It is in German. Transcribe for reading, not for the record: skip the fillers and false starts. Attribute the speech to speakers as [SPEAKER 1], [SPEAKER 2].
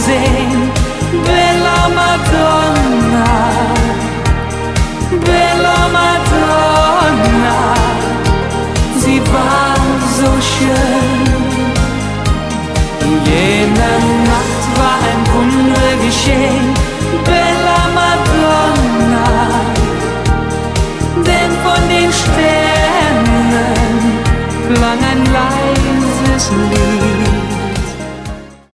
[SPEAKER 1] sehen. Bella Madonna, Bella Madonna, sie war so schön. In jener Nacht war ein Wunder geschehen, Bella Madonna, denn von den Sternen klang ein leises Lied.